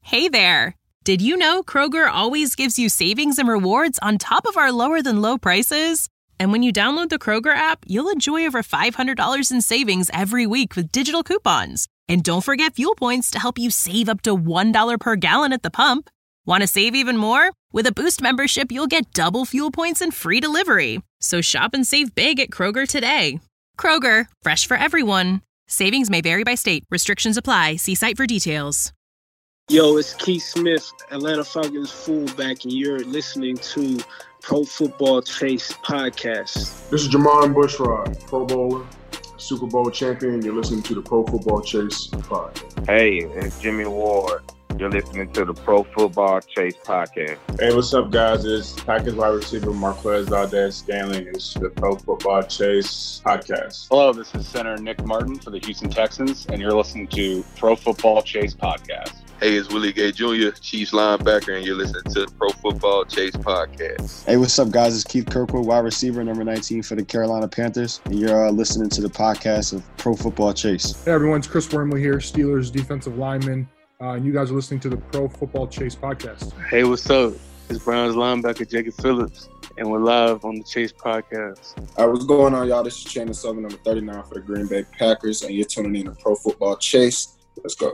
Hey there! Did you know Kroger always gives you savings and rewards on top of our lower-than-low prices? And when you download the Kroger app, you'll enjoy over $500 in savings every week with digital coupons. And don't forget fuel points to help you save up to $1 per gallon at the pump. Want to save even more? With a Boost membership, you'll get double fuel points and free delivery. So shop and save big at Kroger today. Kroger, fresh for everyone. Savings may vary by state. Restrictions apply. See site for details. Yo, it's Keith Smith, Atlanta Falcons fullback, and you're listening to Pro Football Chase podcast. This is Jamon Bushrod, Pro Bowler, Super Bowl champion. You're listening to the Pro Football Chase podcast. Hey, it's Jimmy Ward. You're listening to the Pro Football Chase podcast. Hey, what's up, guys? It's Packers wide receiver Marquez Valdez-Scantling. It's the Pro Football Chase podcast. Hello, this is center Nick Martin for the Houston Texans, and you're listening to Pro Football Chase podcast. Hey, it's Willie Gay Jr., Chiefs linebacker, and you're listening to the Pro Football Chase podcast. Hey, what's up, guys? It's Keith Kirkwood, wide receiver, number 19 for the Carolina Panthers, and you're listening to the podcast of Pro Football Chase. Hey, everyone. It's Chris Wormley here, Steelers defensive lineman, and you guys are listening to the Pro Football Chase podcast. Hey, what's up? It's Browns linebacker Jacob Phillips, and we're live on the Chase podcast. All right, what's going on, y'all? This is Chandler Sullivan, number 39 for the Green Bay Packers, and you're tuning in to Pro Football Chase. Let's go.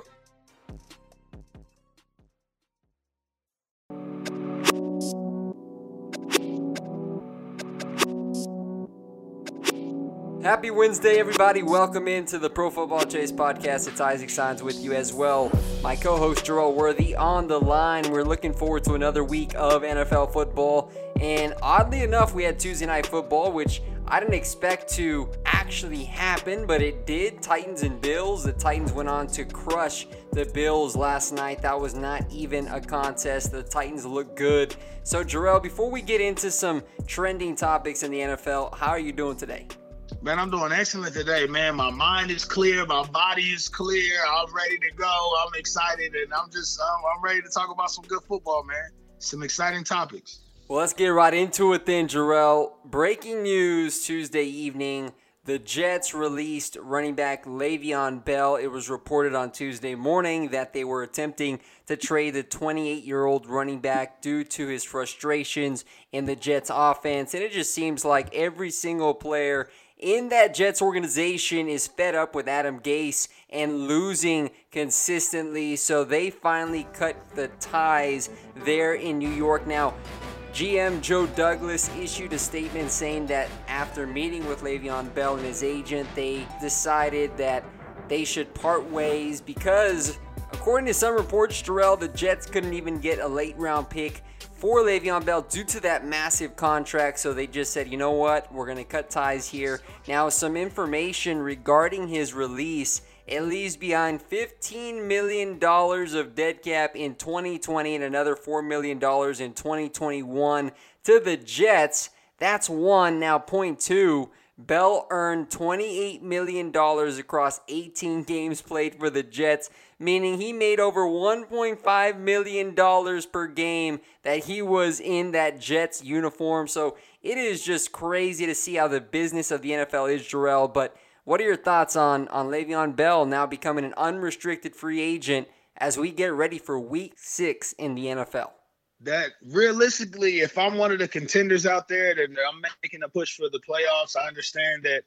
Happy Wednesday, everybody. Welcome into the Pro Football Chase podcast. It's Isaac Signs with you as well. My co-host, Jarrell Worthy, on the line. We're looking forward to another week of NFL football. And oddly enough, we had Tuesday Night Football, which I didn't expect to actually happen, but it did. Titans and Bills. The Titans went on to crush the Bills last night. That was not even a contest. The Titans look good. So, Jarrell, before we get into some trending topics in the NFL, how are you doing today? Man, I'm doing excellent today, man. My mind is clear. My body is clear. I'm ready to go. I'm excited, and I'm ready to talk about some good football, man. Some exciting topics. Well, let's get right into it then, Jarrell. Breaking news Tuesday evening. The Jets released running back Le'Veon Bell. It was reported on Tuesday morning that they were attempting to trade the 28-year-old running back due to his frustrations in the Jets offense. And it just seems like every single player in that Jets organization is fed up with Adam Gase and losing consistently, so they finally cut the ties there in New York. Now, GM Joe Douglas issued a statement saying that after meeting with Le'Veon Bell and his agent, they decided that they should part ways because, according to some reports, Jarrell, the Jets couldn't even get a late-round pick for Le'Veon Bell due to that massive contract, so they just said, you know what, we're going to cut ties here. Now, some information regarding his release: it leaves behind $15 million of dead cap in 2020 and another $4 million in 2021 to the Jets. That's one. Now, point two, Bell earned $28 million across 18 games played for the Jets, meaning he made over $1.5 million per game that he was in that Jets uniform. So it is just crazy to see how the business of the NFL is, Jarrell. But what are your thoughts on Le'Veon Bell now becoming an unrestricted free agent as we get ready for Week 6 in the NFL? That realistically, if I'm one of the contenders out there that I'm making a push for the playoffs, I understand that,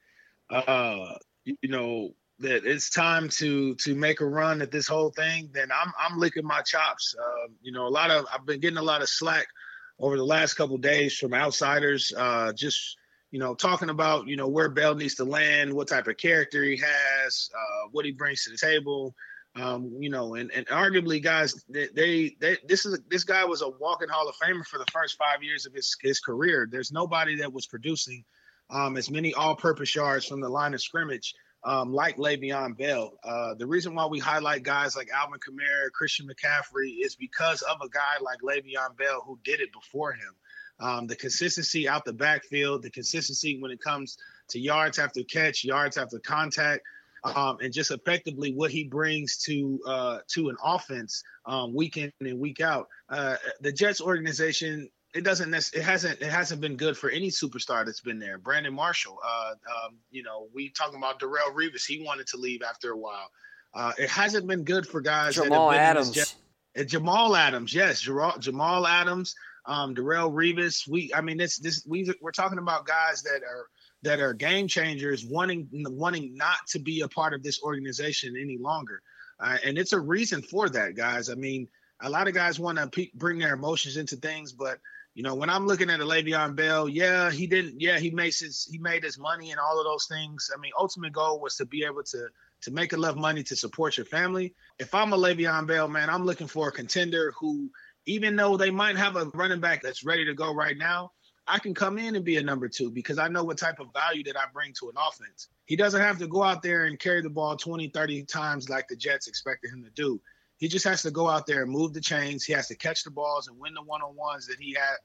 that it's time to make a run at this whole thing. Then I'm licking my chops. I've been getting a lot of slack over the last couple of days from outsiders, talking about, where Bell needs to land, what type of character he has, what he brings to the table. And arguably, guys, this guy was a walking Hall of Famer for the first 5 years of his career. There's nobody that was producing as many all-purpose yards from the line of scrimmage like Le'Veon Bell. The reason why we highlight guys like Alvin Kamara, Christian McCaffrey is because of a guy like Le'Veon Bell who did it before him. The consistency out the backfield, the consistency when it comes to yards after catch, yards after contact, and just effectively what he brings to an offense week in and week out. The Jets organization, it hasn't been good for any superstar that's been there. Brandon Marshall, we talking about Darrelle Revis. He wanted to leave after a while. It hasn't been good for guys. Jamal Adams. Jamal Adams, yes, Jamal Adams, Darrelle Revis. We're talking about guys that are game changers, wanting not to be a part of this organization any longer, and it's a reason for that, guys. I mean, a lot of guys want to bring their emotions into things, but when I'm looking at a Le'Veon Bell, he made his money and all of those things. I mean, ultimate goal was to be able to make enough money to support your family. If I'm a Le'Veon Bell, man, I'm looking for a contender who, even though they might have a running back that's ready to go right now, I can come in and be a number 2 because I know what type of value that I bring to an offense. He doesn't have to go out there and carry the ball 20, 30 times like the Jets expected him to do. He just has to go out there and move the chains. He has to catch the balls and win the one-on-ones that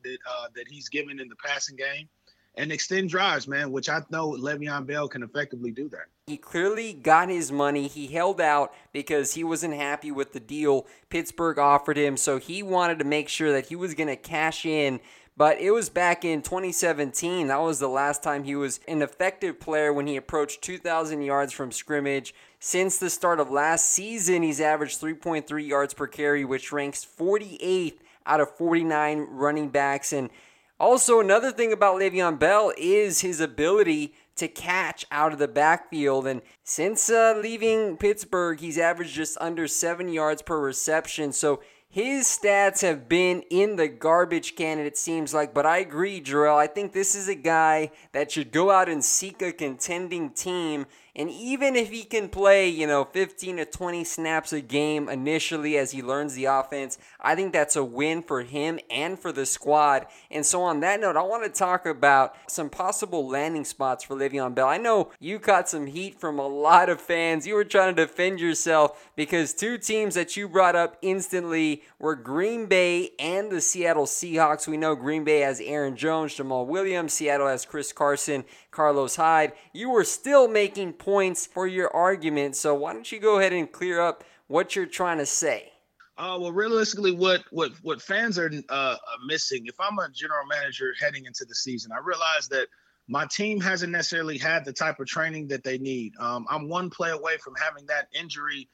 he's given in the passing game and extend drives, man, which I know Le'Veon Bell can effectively do that. He clearly got his money. He held out because he wasn't happy with the deal Pittsburgh offered him, so he wanted to make sure that he was going to cash in. But it was back in 2017. That was the last time he was an effective player when he approached 2,000 yards from scrimmage. Since the start of last season, he's averaged 3.3 yards per carry, which ranks 48th out of 49 running backs. And also, another thing about Le'Veon Bell is his ability to catch out of the backfield. And since leaving Pittsburgh, he's averaged just under 7 yards per reception. So his stats have been in the garbage can, it seems like. But I agree, Jarrell. I think this is a guy that should go out and seek a contending team. And even if he can play, 15 to 20 snaps a game initially as he learns the offense, I think that's a win for him and for the squad. And so on that note, I want to talk about some possible landing spots for Le'Veon Bell. I know you caught some heat from a lot of fans. You were trying to defend yourself because 2 teams that you brought up instantly were Green Bay and the Seattle Seahawks. We know Green Bay has Aaron Jones, Jamal Williams. Seattle has Chris Carson, Carlos Hyde. You were still making points for your argument, so why don't you go ahead and clear up what you're trying to say? Well, realistically, what fans are missing, if I'm a general manager heading into the season, I realize that my team hasn't necessarily had the type of training that they need. I'm one play away from having that injury,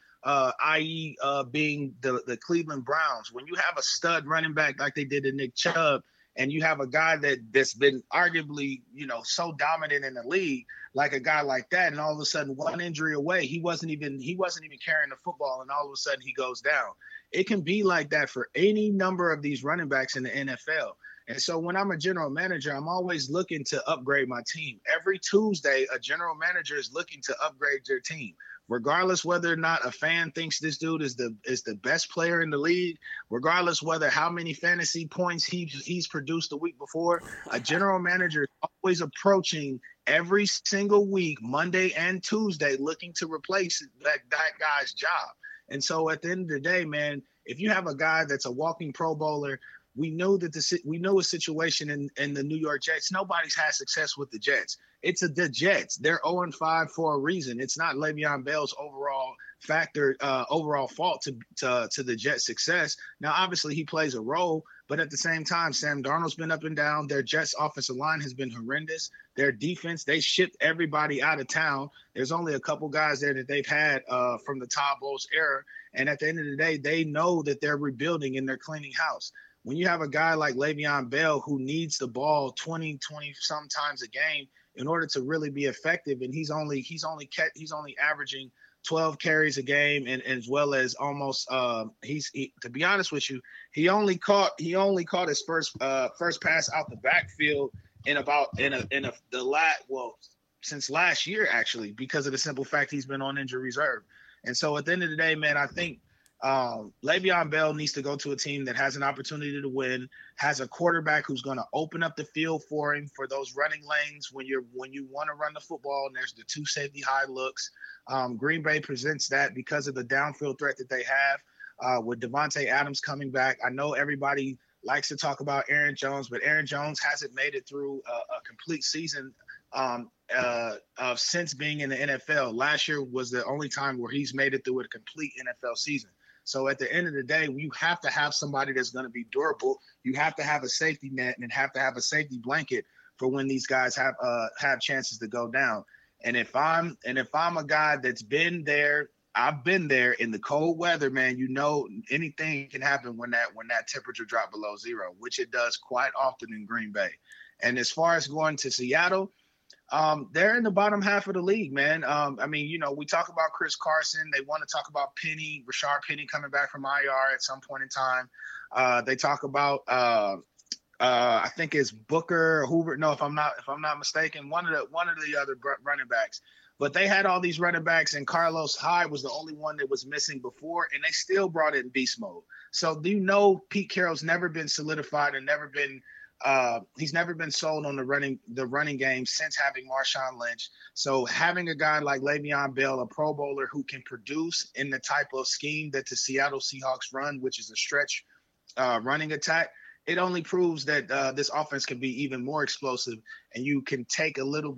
i.e. Being the Cleveland Browns. When you have a stud running back like they did to Nick Chubb, and you have a guy that's been arguably, so dominant in the league, like a guy like that, and all of a sudden one injury away, he wasn't even carrying the football, and all of a sudden he goes down. It can be like that for any number of these running backs in the NFL. And so when I'm a general manager, I'm always looking to upgrade my team. Every Tuesday, a general manager is looking to upgrade their team. Regardless whether or not a fan thinks this dude is the best player in the league, regardless whether how many fantasy points he's produced the week before, a general manager is always approaching every single week, Monday and Tuesday, looking to replace that guy's job. And so at the end of the day, man, if you have a guy that's a walking Pro Bowler, we know a situation in the New York Jets. Nobody's had success with the Jets. It's the Jets. They're 0-5 for a reason. It's not Le'Veon Bell's overall fault to the Jets' success. Now, obviously, he plays a role, but at the same time, Sam Darnold's been up and down. Their Jets' offensive line has been horrendous. Their defense, they shipped everybody out of town. There's only a couple guys there that they've had from the Todd Bowles era. And at the end of the day, they know that they're rebuilding and they're cleaning house. When you have a guy like Le'Veon Bell who needs the ball 20 sometimes a game in order to really be effective, and he's only averaging 12 carries a game, and as well as almost to be honest with you, he only caught his first pass out the backfield since last year, actually, because of the simple fact he's been on injury reserve. And so at the end of the day, man, I think Le'Veon Bell needs to go to a team that has an opportunity to win, has a quarterback who's going to open up the field for him for those running lanes when you want to run the football, and there's the 2 safety high looks. Green Bay presents that because of the downfield threat that they have with Devontae Adams coming back. I know everybody likes to talk about Aaron Jones, but Aaron Jones hasn't made it through a complete season since being in the NFL. Last year was the only time where he's made it through a complete NFL season. So at the end of the day, you have to have somebody that's going to be durable. You have to have a safety net and have to have a safety blanket for when these guys have chances to go down. And if I'm a guy that's been there I've been there in the cold weather, man. You know, anything can happen when that temperature drop below zero, which it does quite often in Green Bay. And as far as going to Seattle, they're in the bottom half of the league, man. I mean, you know, we talk about Chris Carson. They want to talk about Penny, Rashard Penny coming back from IR at some point in time. They talk about I think it's Booker or Hoover. No, if I'm not mistaken, one of the other running backs. But they had all these running backs, and Carlos Hyde was the only one that was missing before, and they still brought in beast mode. So do you know Pete Carroll's never been solidified and he's never been sold on the running game since having Marshawn Lynch. So having a guy like Le'Veon Bell, a Pro Bowler who can produce in the type of scheme that the Seattle Seahawks run, which is a stretch running attack, it only proves that this offense can be even more explosive, and you can take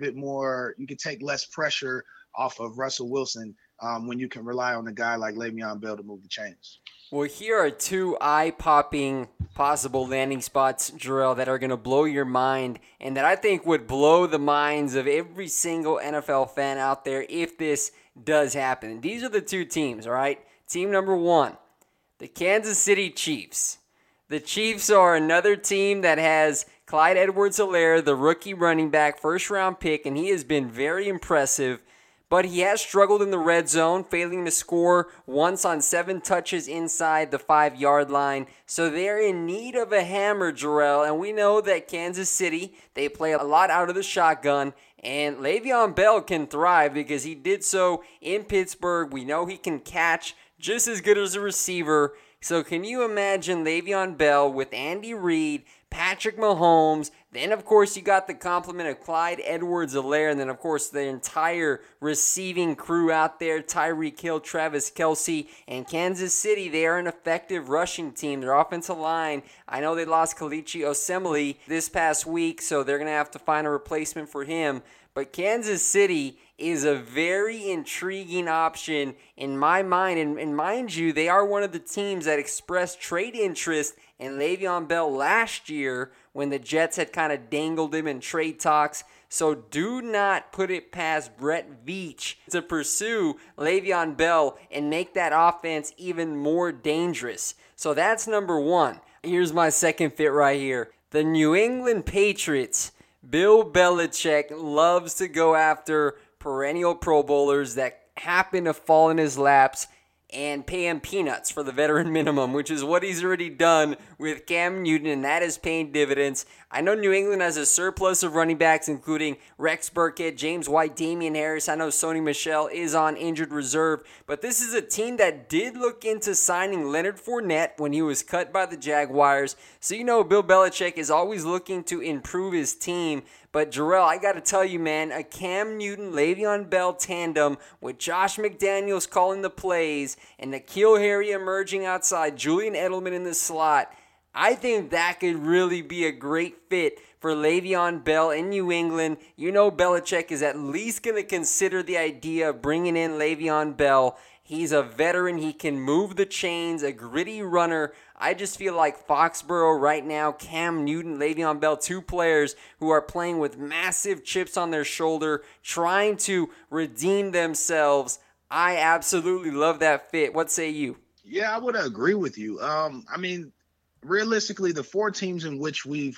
less pressure off of Russell Wilson when you can rely on a guy like Le'Veon Bell to move the chains. Well, here are two eye-popping possible landing spots, Jarrell, that are going to blow your mind and that I think would blow the minds of every single NFL fan out there if this does happen. These are the two teams, all right? Team number one, the Kansas City Chiefs. The Chiefs are another team that has Clyde Edwards-Helaire, the rookie running back, first-round pick, and he has been very impressive. But he has struggled in the red zone, failing to score once on 7 touches inside the 5-yard line. So they're in need of a hammer, Jarrell. And we know that Kansas City, they play a lot out of the shotgun. And Le'Veon Bell can thrive because he did so in Pittsburgh. We know he can catch just as good as a receiver. So can you imagine Le'Veon Bell with Andy Reid, Patrick Mahomes, then of course you got the complement of Clyde Edwards-Helaire, and then of course the entire receiving crew out there, Tyreek Hill, Travis Kelce, and Kansas City. They are an effective rushing team. Their offensive line, I know they lost Kelechi Osemele this past week, so they're going to have to find a replacement for him. But Kansas City is a very intriguing option in my mind. And mind you, they are one of the teams that expressed trade interest in Le'Veon Bell last year when the Jets had kind of dangled him in trade talks. So do not put it past Brett Veach to pursue Le'Veon Bell and make that offense even more dangerous. So that's number one. Here's my second fit right here. The New England Patriots. Bill Belichick loves to go after perennial Pro Bowlers that happen to fall in his laps and pay him peanuts for the veteran minimum, which is what he's already done with Cam Newton, and that is paying dividends. I know New England has a surplus of running backs, including Rex Burkhead, James White, Damian Harris. I know Sony Michel is on injured reserve, but this is a team that did look into signing Leonard Fournette when he was cut by the Jaguars. So you know Bill Belichick is always looking to improve his team. But Jarrell, I got to tell you, man, a Cam Newton, Le'Veon Bell tandem with Josh McDaniels calling the plays and N'Keal Harry emerging outside, Julian Edelman in the slot, I think that could really be a great fit for Le'Veon Bell in New England. You know Belichick is at least going to consider the idea of bringing in Le'Veon Bell. He's a veteran. He can move the chains, a gritty runner. I just feel like Foxborough right now, Cam Newton, Le'Veon Bell, two players who are playing with massive chips on their shoulder, trying to redeem themselves. I absolutely love that fit. What say you? Yeah, I would agree with you. I mean, realistically, the 4 teams in which we've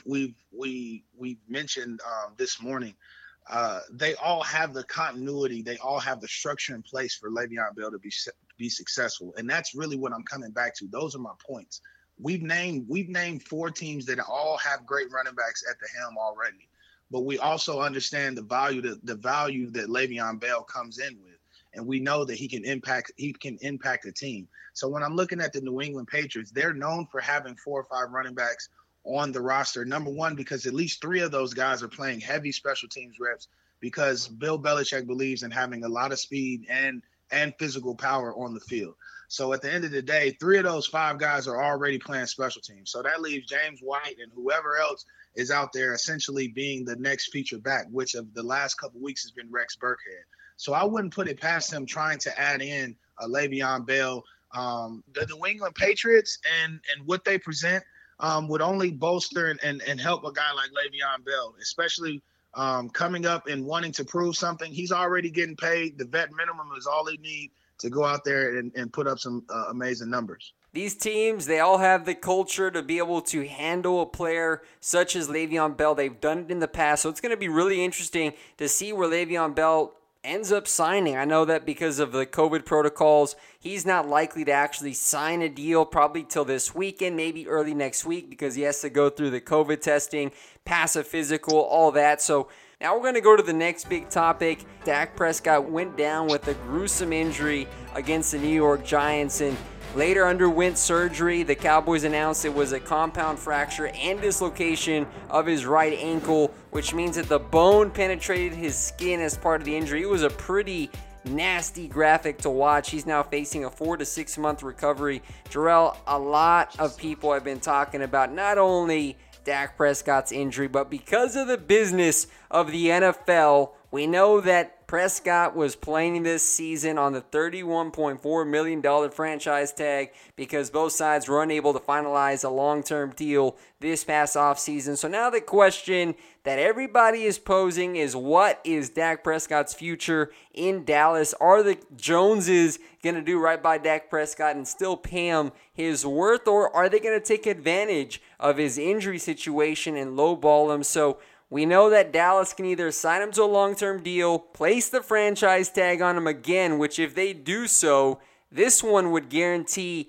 mentioned this morning, they all have the continuity. They all have the structure in place for Le'Veon Bell to be successful, and that's really what I'm coming back to. Those are my points. We've named 4 teams that all have great running backs at the helm already, but we also understand the value that Le'Veon Bell comes in with, and we know that he can impact a team. So when I'm looking at the New England Patriots, they're known for having 4 or 5 running backs on the roster. Number one, because at least 3 of those guys are playing heavy special teams reps, because Bill Belichick believes in having a lot of speed and physical power on the field. So at the end of the day, 3 of those 5 guys are already playing special teams. So that leaves James White and whoever else is out there essentially being the next feature back, which of the last couple of weeks has been Rex Burkhead. So I wouldn't put it past him trying to add in a Le'Veon Bell. The New England Patriots and what they present would only bolster and help a guy like Le'Veon Bell, especially coming up and wanting to prove something. He's already getting paid. The vet minimum is all he needs to go out there and put up some amazing numbers. These teams, they all have the culture to be able to handle a player such as Le'Veon Bell. They've done it in the past, so it's going to be really interesting to see where Le'Veon Bell ends up signing. I know that because of the COVID protocols, he's not likely to actually sign a deal probably till this weekend, maybe early next week, because he has to go through the COVID testing, pass a physical, all that. So now we're going to go to the next big topic. Dak Prescott went down with a gruesome injury against the New York Giants and later underwent surgery. The Cowboys announced it was a compound fracture and dislocation of his right ankle, which means that the bone penetrated his skin as part of the injury. It was a pretty nasty graphic to watch. He's now facing a 4 to 6 month recovery. Jarrell, a lot of people have been talking about not only Dak Prescott's injury, but because of the business of the NFL, we know that Prescott was playing this season on the $31.4 million franchise tag because both sides were unable to finalize a long-term deal this past offseason. So now the question that everybody is posing is, what is Dak Prescott's future in Dallas? Are the Joneses going to do right by Dak Prescott and still pay him his worth, or are they going to take advantage of his injury situation and lowball him? So we know that Dallas can either sign him to a long-term deal, place the franchise tag on him again, which if they do so, this one would guarantee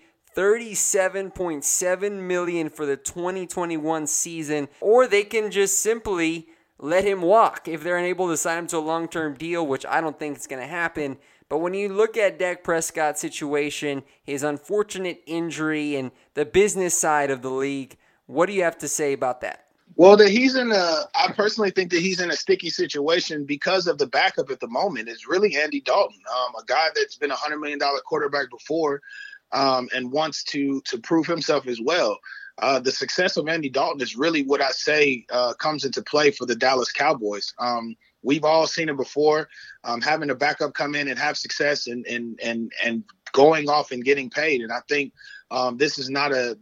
$37.7 million for the 2021 season, or they can just simply let him walk if they're unable to sign him to a long-term deal, which I don't think is going to happen. But when you look at Dak Prescott's situation, his unfortunate injury, and the business side of the league, what do you have to say about that? Well, I personally think that he's in a sticky situation because of the backup at the moment. It's really Andy Dalton, a guy that's been a $100 million quarterback before and wants to prove himself as well. The success of Andy Dalton is really what I say comes into play for the Dallas Cowboys. We've all seen it before, having a backup come in and have success and going off and getting paid. And I think this is not a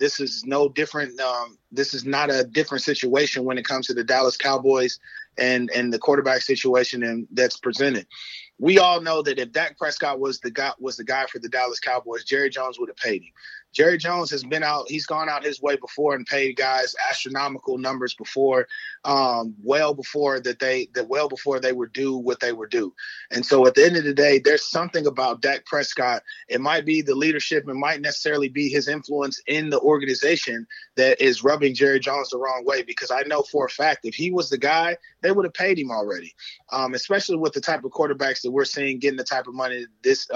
different situation when it comes to the Dallas Cowboys and the quarterback situation that's presented. We all know that if Dak Prescott was the guy for the Dallas Cowboys, Jerry Jones would have paid him. Jerry Jones has been out. He's gone out his way before and paid guys astronomical numbers before, well before they were due what they were due. And so at the end of the day, there's something about Dak Prescott. It might be the leadership. It might necessarily be his influence in the organization that is rubbing Jerry Jones the wrong way, because I know for a fact if he was the guy, they would have paid him already, especially with the type of quarterbacks that we're seeing getting the type of money this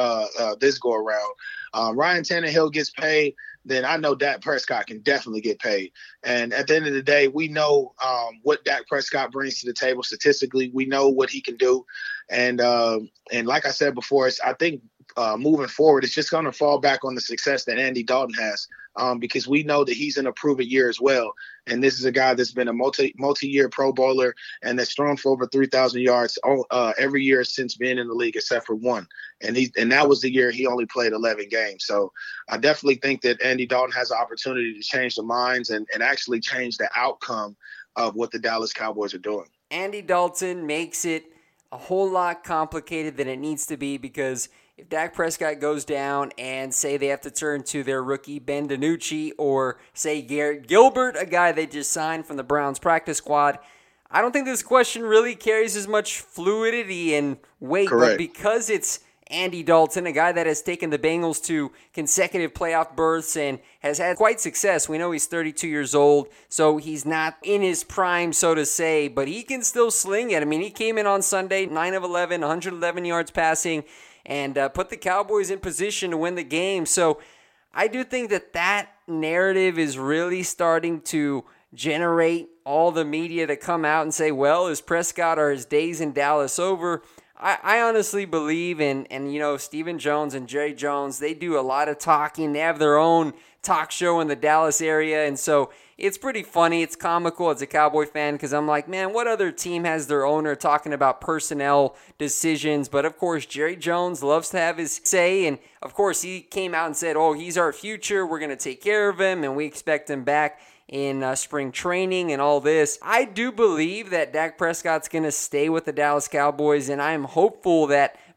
go around. Ryan Tannehill gets paid, then I know Dak Prescott can definitely get paid. And at the end of the day, we know what Dak Prescott brings to the table statistically. We know what he can do. And like I said before, I think moving forward, it's just going to fall back on the success that Andy Dalton has, because we know that he's in a proven year as well. And this is a guy that's been a multi-year Pro Bowler and that's thrown for over 3,000 yards every year since being in the league, except for one. And that was the year he only played 11 games. So I definitely think that Andy Dalton has an opportunity to change the minds and actually change the outcome of what the Dallas Cowboys are doing. Andy Dalton makes it a whole lot complicated than it needs to be, because if Dak Prescott goes down and say they have to turn to their rookie Ben DiNucci, or say Garrett Gilbert, a guy they just signed from the Browns practice squad, I don't think this question really carries as much fluidity and weight. Correct. But because it's Andy Dalton, a guy that has taken the Bengals to consecutive playoff berths and has had quite success. We know he's 32 years old, so he's not in his prime, so to say, but he can still sling it. I mean, he came in on Sunday, 9 of 11, 111 yards passing, and put the Cowboys in position to win the game. So I do think that narrative is really starting to generate all the media to come out and say, well, is Prescott, are his days in Dallas over? I honestly believe in, Stephen Jones and Jerry Jones, they do a lot of talking. They have their own talk show in the Dallas area, and so it's pretty funny. It's comical as a Cowboy fan, because I'm like, man, what other team has their owner talking about personnel decisions? But of course, Jerry Jones loves to have his say, and of course, he came out and said, oh, he's our future. We're going to take care of him, and we expect him back in spring training and all this. I do believe that Dak Prescott's going to stay with the Dallas Cowboys, and I'm hopeful that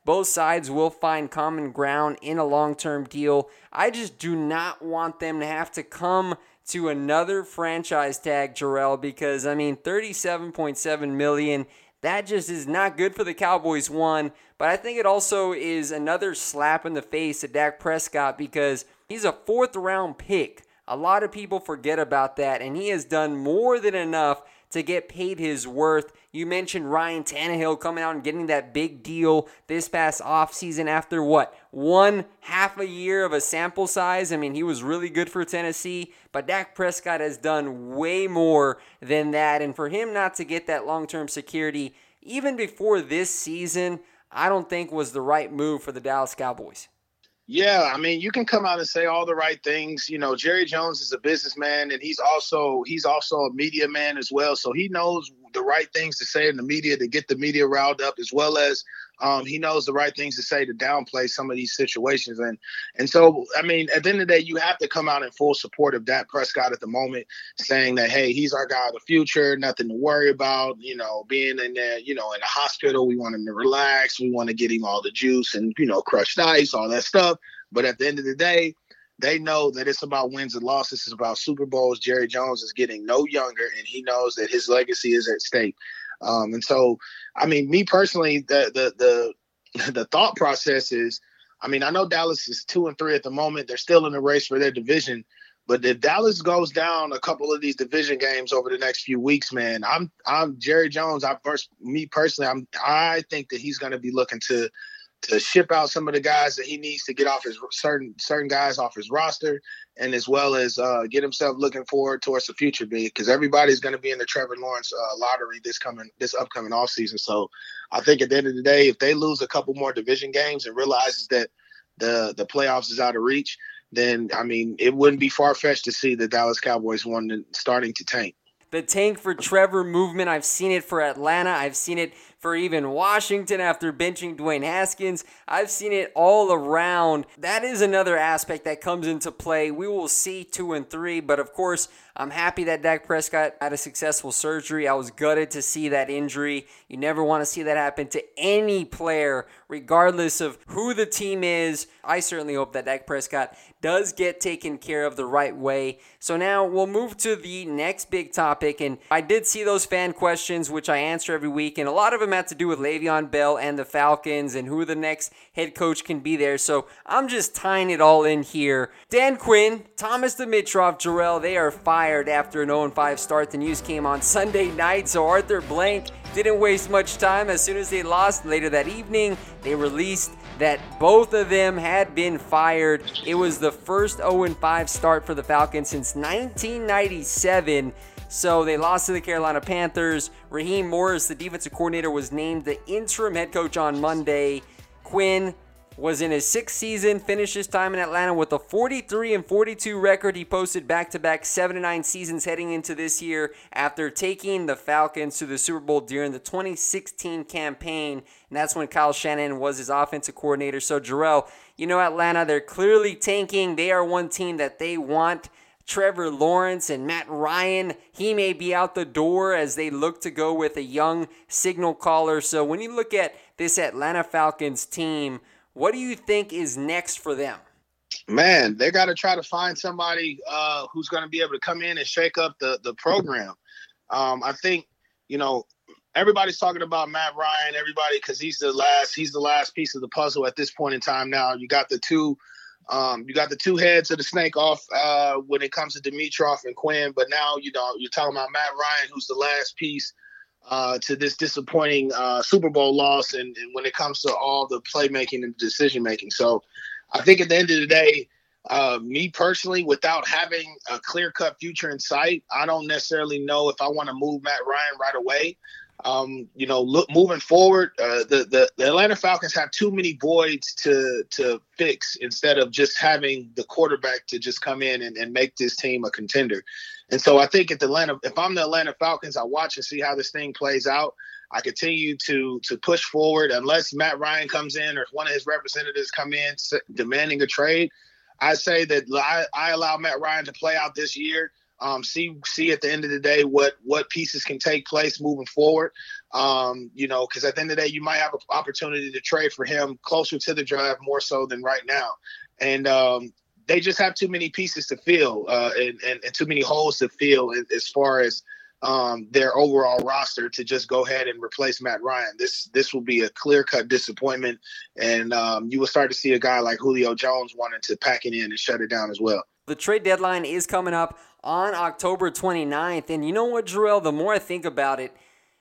both sides will find common ground in a long-term deal. I just do not want them to have to come to another franchise tag, Jarrell, because, I mean, $37.7 million, that just is not good for the Cowboys, one. But I think it also is another slap in the face to Dak Prescott because he's a fourth-round pick. A lot of people forget about that, and he has done more than enough to get paid his worth. You mentioned Ryan Tannehill coming out and getting that big deal this past offseason after what? 1/2 a year of a sample size. I mean, he was really good for Tennessee, but Dak Prescott has done way more than that. And for him not to get that long-term security, even before this season, I don't think was the right move for the Dallas Cowboys. Yeah, I mean, you can come out and say all the right things. You know, Jerry Jones is a businessman, and he's also a media man as well. So he knows the right things to say in the media to get the media riled up, as well as he knows the right things to say to downplay some of these situations. And so, I mean, at the end of the day, you have to come out in full support of Dak Prescott at the moment, saying that, hey, he's our guy of the future, nothing to worry about, you know, being in there, you know, in a hospital, we want him to relax, we want to get him all the juice and, you know, crushed ice, all that stuff. But at the end of the day, they know that it's about wins and losses. It's about Super Bowls. Jerry Jones is getting no younger, and he knows that his legacy is at stake. And so, I mean, me personally, the thought process is, I mean, I know Dallas is 2-3 at the moment. They're still in the race for their division. But if Dallas goes down a couple of these division games over the next few weeks, man, I'm Jerry Jones. I think that he's going to be looking to ship out some of the guys that he needs to get off his certain guys off his roster, and as well as get himself looking forward towards the future, because everybody's going to be in the Trevor Lawrence lottery this upcoming offseason. So I think at the end of the day, if they lose a couple more division games and realizes that the playoffs is out of reach, then, I mean, it wouldn't be far-fetched to see the Dallas Cowboys starting to tank. The tank for Trevor movement, I've seen it for Atlanta. I've seen it for even Washington after benching Dwayne Haskins. I've seen it all around. That is another aspect that comes into play. We will see 2-3, but of course, I'm happy that Dak Prescott had a successful surgery. I was gutted to see that injury. You never want to see that happen to any player, regardless of who the team is. I certainly hope that Dak Prescott does get taken care of the right way. So now we'll move to the next big topic, and I did see those fan questions, which I answer every week, and a lot of them had to do with Le'Veon Bell and the Falcons and who the next head coach can be there. So I'm just tying it all in here. Dan Quinn, Thomas Dimitroff, Jarrell, they are fired after an 0-5 start. The news came on Sunday night, so Arthur Blank didn't waste much time. As soon as they lost later that evening, they released that both of them had been fired. It was the first 0-5 start for the Falcons since 1997. So they lost to the Carolina Panthers. Raheem Morris, the defensive coordinator, was named the interim head coach on Monday. Quinn was in his 6th season, finished his time in Atlanta with a 43-42 record. He posted back-to-back 7-9 seasons heading into this year after taking the Falcons to the Super Bowl during the 2016 campaign, and that's when Kyle Shanahan was his offensive coordinator. So, Jarrell, you know Atlanta, they're clearly tanking. They are one team that they want. Trevor Lawrence and Matt Ryan, he may be out the door as they look to go with a young signal caller. So when you look at this Atlanta Falcons team, what do you think is next for them? Man, they got to try to find somebody who's going to be able to come in and shake up the program. I think, you know, everybody's talking about Matt Ryan, because he's the last piece of the puzzle at this point in time. Now you got the two heads of the snake off when it comes to Dimitroff and Quinn, but now, you know, you're talking about Matt Ryan, who's the last piece to this disappointing Super Bowl loss, and when it comes to all the playmaking and decision making. So I think at the end of the day, me personally, without having a clear-cut future in sight, I don't necessarily know if I want to move Matt Ryan right away. You know, moving forward, the Atlanta Falcons have too many voids to fix instead of just having the quarterback to just come in and make this team a contender. And so I think if I'm the Atlanta Falcons, I watch and see how this thing plays out. I continue to push forward unless Matt Ryan comes in or one of his representatives come in demanding a trade. I say that I allow Matt Ryan to play out this year. See at the end of the day what pieces can take place moving forward. Because at the end of the day, you might have an opportunity to trade for him closer to the draft more so than right now. And they just have too many pieces to fill and too many holes to fill as far as their overall roster to just go ahead and replace Matt Ryan. This will be a clear-cut disappointment, and you will start to see a guy like Julio Jones wanting to pack it in and shut it down as well. The trade deadline is coming up on October 29th, and you know what, Jarrell? The more I think about it,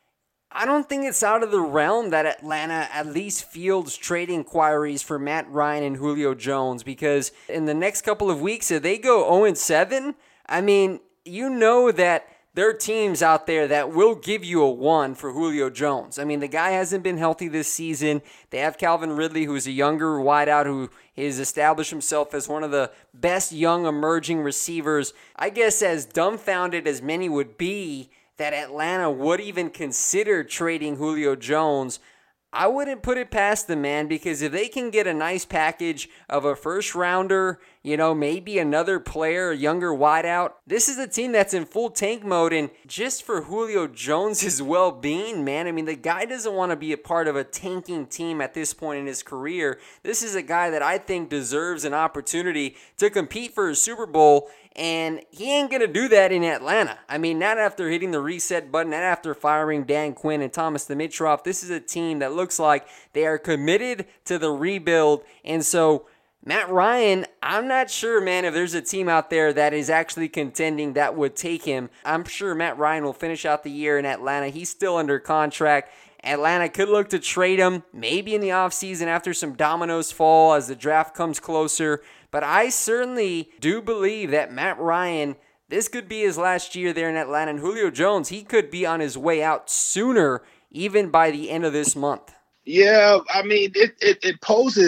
I don't think it's out of the realm that Atlanta at least fields trade inquiries for Matt Ryan and Julio Jones, because in the next couple of weeks, if they go 0-7, I mean, you know that there are teams out there that will give you a 1 for Julio Jones. I mean, the guy hasn't been healthy this season. They have Calvin Ridley, who's a younger wideout who has established himself as one of the best young emerging receivers. I guess as dumbfounded as many would be that Atlanta would even consider trading Julio Jones, I wouldn't put it past them, man, because if they can get a nice package of a first rounder, maybe another player, a younger wideout, this is a team that's in full tank mode. And just for Julio Jones' well-being, man, I mean, the guy doesn't want to be a part of a tanking team at this point in his career. This is a guy that I think deserves an opportunity to compete for a Super Bowl, and he ain't going to do that in Atlanta. I mean, not after hitting the reset button, not after firing Dan Quinn and Thomas Dimitroff. This is a team that looks like they are committed to the rebuild. And so Matt Ryan, I'm not sure, man, if there's a team out there that is actually contending that would take him. I'm sure Matt Ryan will finish out the year in Atlanta. He's still under contract. Atlanta could look to trade him maybe in the offseason after some dominoes fall as the draft comes closer. But I certainly do believe that Matt Ryan, this could be his last year there in Atlanta. And Julio Jones, he could be on his way out sooner, even by the end of this month. Yeah, I mean, it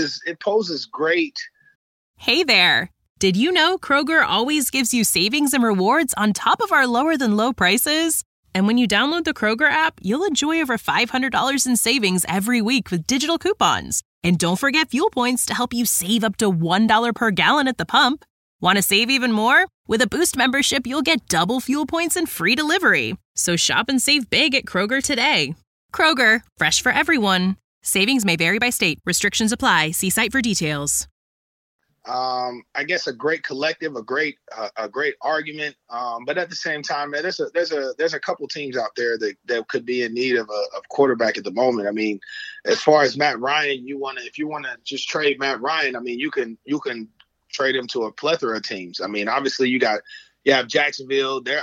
poses great. Hey there. Did you know Kroger always gives you savings and rewards on top of our lower than low prices? And when you download the Kroger app, you'll enjoy over $500 in savings every week with digital coupons. And don't forget fuel points to help you save up to $1 per gallon at the pump. Want to save even more? With a Boost membership, you'll get double fuel points and free delivery. So shop and save big at Kroger today. Kroger, fresh for everyone. Savings may vary by state. Restrictions apply. See site for details. I guess a great collective, a great argument. But at the same time, man, there's a couple teams out there that could be in need of a quarterback at the moment. I mean, as far as Matt Ryan, if you want to just trade Matt Ryan, I mean, you can trade him to a plethora of teams. I mean, obviously you have Jacksonville. They're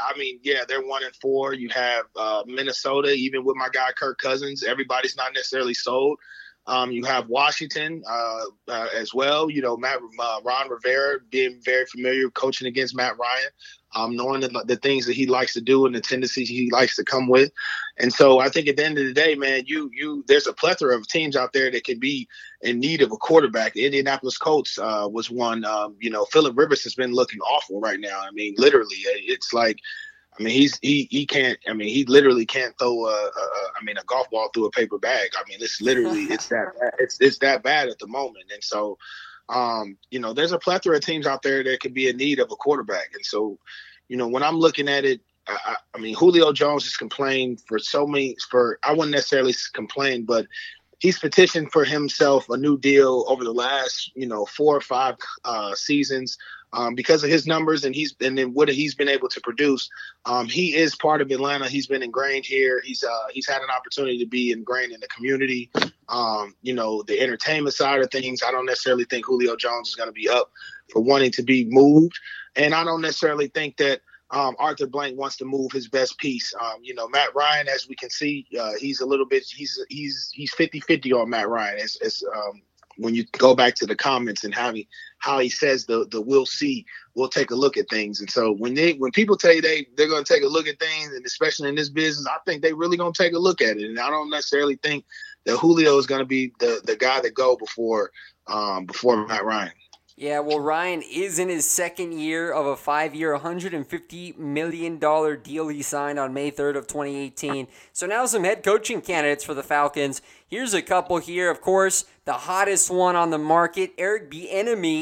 1-4. You have Minnesota, even with my guy Kirk Cousins. Everybody's not necessarily sold. You have Washington as well. Ron Rivera being very familiar coaching against Matt Ryan, knowing the things that he likes to do and the tendencies he likes to come with. And so I think at the end of the day, man, there's a plethora of teams out there that can be in need of a quarterback. The Indianapolis Colts was one. Phillip Rivers has been looking awful right now. I mean, literally, it's like, I mean, he can't. I mean, he literally can't throw a golf ball through a paper bag. I mean, it's that bad. It's that bad at the moment. And so, there's a plethora of teams out there that could be in need of a quarterback. And so, when I'm looking at it, I mean, Julio Jones has complained I wouldn't necessarily complain, but he's petitioned for himself a new deal over the last 4 or 5 seasons. Because of his numbers and then what he's been able to produce. He is part of Atlanta. He's been ingrained here. He's had an opportunity to be ingrained in the community. The entertainment side of things, I don't necessarily think Julio Jones is going to be up for wanting to be moved. And I don't necessarily think that Arthur Blank wants to move his best piece. Matt Ryan, as we can see, he's a little bit, he's 50-50 on Matt Ryan. When you go back to the comments and how he says the we'll see, we'll take a look at things. And so when people tell you they're going to take a look at things, and especially in this business, I think they really going to take a look at it. And I don't necessarily think that Julio is going to be the guy that go before Matt Ryan. Yeah, well, Ryan is in his second year of a 5-year, $150 million deal he signed on May 3rd of 2018. So now some head coaching candidates for the Falcons. Here's a couple here. Of course, the hottest one on the market, Eric Bieniemy,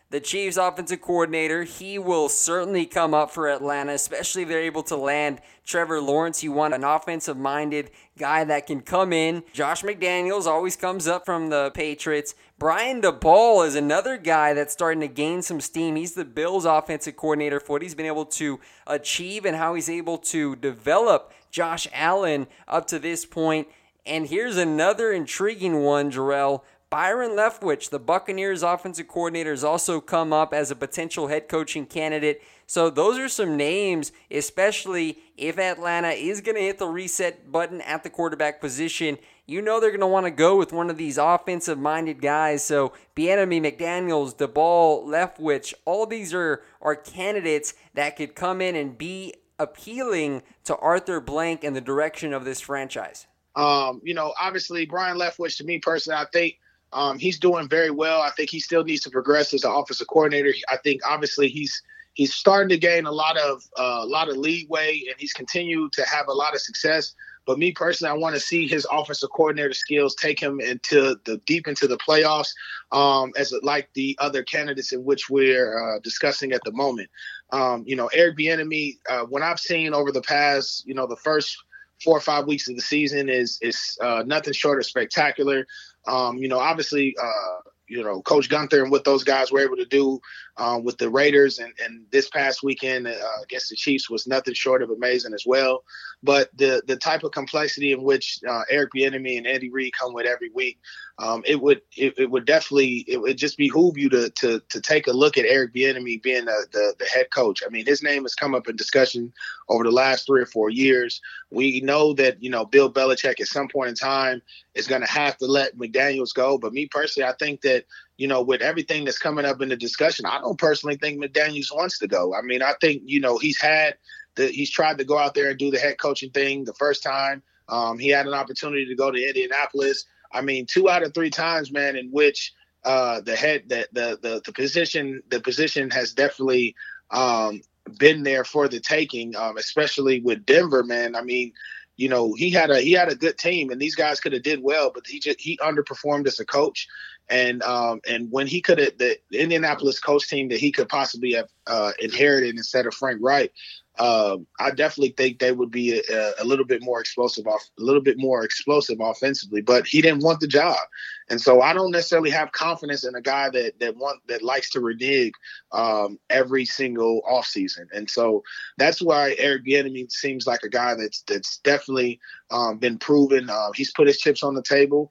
the Chiefs offensive coordinator. He will certainly come up for Atlanta, especially if they're able to land Trevor Lawrence. You want an offensive-minded guy that can come in. Josh McDaniels always comes up from the Patriots. Brian Daboll is another guy that's starting to gain some steam. He's the Bills offensive coordinator for what he's been able to achieve and how he's able to develop Josh Allen up to this point. And here's another intriguing one, Jarrell. Byron Leftwich, the Buccaneers offensive coordinator, has also come up as a potential head coaching candidate. So those are some names, especially if Atlanta is going to hit the reset button at the quarterback position. You know they're going to want to go with one of these offensive-minded guys. So Bieniemy, McDaniels, Daboll, Leftwich, all these are candidates that could come in and be appealing to Arthur Blank and the direction of this franchise. Obviously Brian Leftwich, to me personally, I think he's doing very well. I think he still needs to progress as an offensive coordinator. I think obviously he's starting to gain a lot of leeway, and he's continued to have a lot of success. But me personally, I want to see his offensive coordinator skills take him deep into the playoffs, like the other candidates in which we're discussing at the moment. Eric Bieniemy, what I've seen over the past, the first 4 or 5 weeks of the season is nothing short of spectacular. Obviously, Coach Gunther and what those guys were able to do with the Raiders and this past weekend against the Chiefs was nothing short of amazing as well. But the type of complexity in which Eric Bieniemy and Andy Reid come with every week, it would just behoove you to take a look at Eric Bieniemy being the head coach. I mean, his name has come up in discussion over the last 3 or 4 years. We know that, Bill Belichick at some point in time is going to have to let McDaniels go. But me personally, I think that, with everything that's coming up in the discussion, I don't personally think McDaniels wants to go. I mean, I think, he's tried to go out there and do the head coaching thing the first time. He had an opportunity to go to Indianapolis. I mean, 2 out of 3 times, man, in which the position has definitely been there for the taking, especially with Denver, man. I mean, he had a good team, and these guys could have did well, but he underperformed as a coach. And when he could have the Indianapolis coach team that he could possibly have inherited instead of Frank Wright, I definitely think they would be a little bit more explosive offensively, but he didn't want the job. And so I don't necessarily have confidence in a guy that likes to renege every single offseason. And so that's why Eric Bieniemy seems like a guy that's definitely been proven. He's put his chips on the table,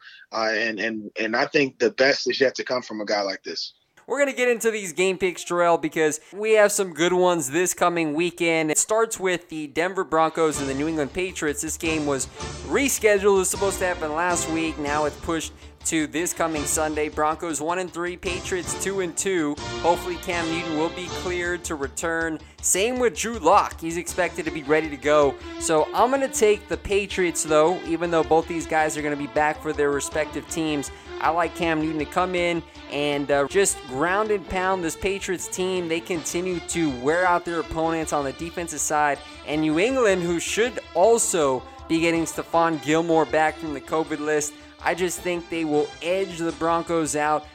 and I think the best is yet to come from a guy like this. We're going to get into these game picks, Jarrell, because we have some good ones this coming weekend. It starts with the Denver Broncos and the New England Patriots. This game was rescheduled. It was supposed to happen last week. Now it's pushed to this coming Sunday. Broncos 1-3, Patriots 2-2. Hopefully Cam Newton will be cleared to return. Same with Drew Lock. He's expected to be ready to go. So I'm going to take the Patriots, though, even though both these guys are going to be back for their respective teams. I like Cam Newton to come in and just ground and pound this Patriots team. They continue to wear out their opponents on the defensive side. And New England, who should also be getting Stephon Gilmore back from the COVID list, I just think they will edge the Broncos out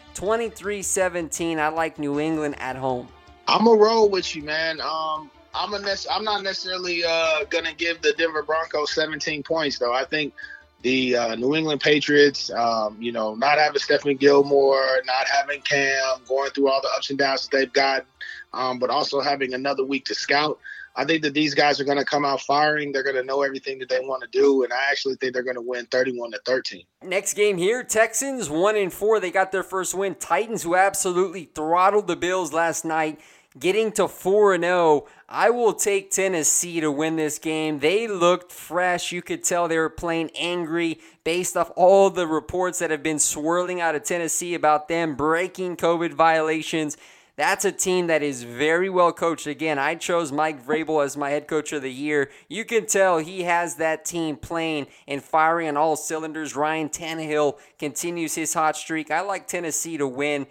23-17. I like New England at home. I'm going to roll with you, man. I'm not necessarily going to give the Denver Broncos 17 points, though. I think the New England Patriots, not having Stephon Gilmore, not having Cam, going through all the ups and downs that they've got, but also having another week to scout. I think that these guys are going to come out firing. They're going to know everything that they want to do, and I actually think they're going to win 31-13. Next game here, Texans 1-4. They got their first win. Titans, who absolutely throttled the Bills last night, getting to 4-0. I will take Tennessee to win this game. They looked fresh. You could tell they were playing angry based off all the reports that have been swirling out of Tennessee about them breaking COVID violations. That's a team that is very well coached. Again, I chose Mike Vrabel as my head coach of the year. You can tell he has that team playing and firing on all cylinders. Ryan Tannehill continues his hot streak. I like Tennessee to win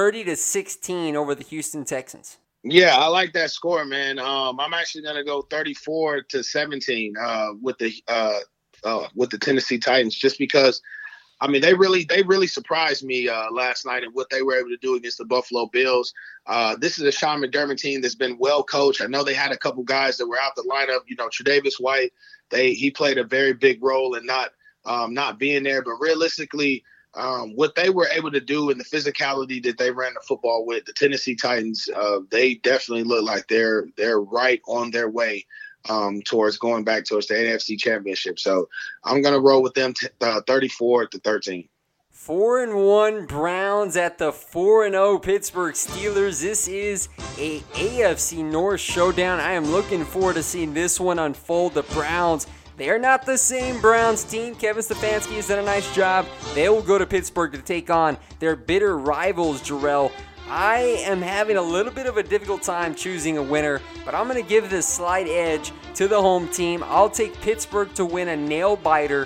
30-16 over the Houston Texans. Yeah, I like that score, man. I'm actually going to go 34-17 with the Tennessee Titans, just because I mean, they really surprised me last night and what they were able to do against the Buffalo Bills. This is a Sean McDermott team that's been well coached. I know they had a couple guys that were out the lineup. You know, Tre'Davious White, he played a very big role in not being there. But realistically, what they were able to do and the physicality that they ran the football with, the Tennessee Titans, they definitely look like they're right on their way towards going back towards the NFC Championship. So I'm going to roll with them 34-13. 4-1 Browns at the 4-0 Pittsburgh Steelers. This is a AFC North showdown. I am looking forward to seeing this one unfold. The Browns, they're not the same Browns team. Kevin Stefanski has done a nice job. They will go to Pittsburgh to take on their bitter rivals, Jarrell. I am having a little bit of a difficult time choosing a winner, but I'm going to give this slight edge to the home team. I'll take Pittsburgh to win a nail-biter,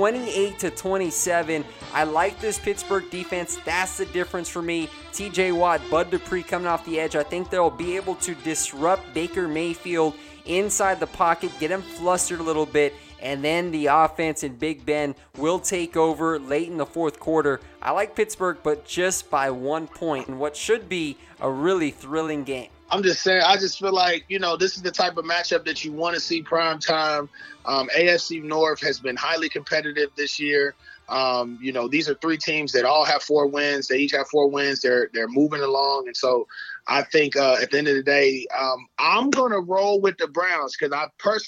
28-27. I like this Pittsburgh defense. That's the difference for me. TJ Watt, Bud Dupree coming off the edge. I think they'll be able to disrupt Baker Mayfield inside the pocket, get him flustered a little bit, and then the offense and Big Ben will take over late in the fourth quarter. I like Pittsburgh, but just by 1 point in what should be a really thrilling game. I'm just saying, I just feel like, this is the type of matchup that you want to see prime time. AFC North has been highly competitive this year. These are three teams that all have 4 wins. They each have 4 wins. They're moving along. And so I think at the end of the day, I'm going to roll with the Browns because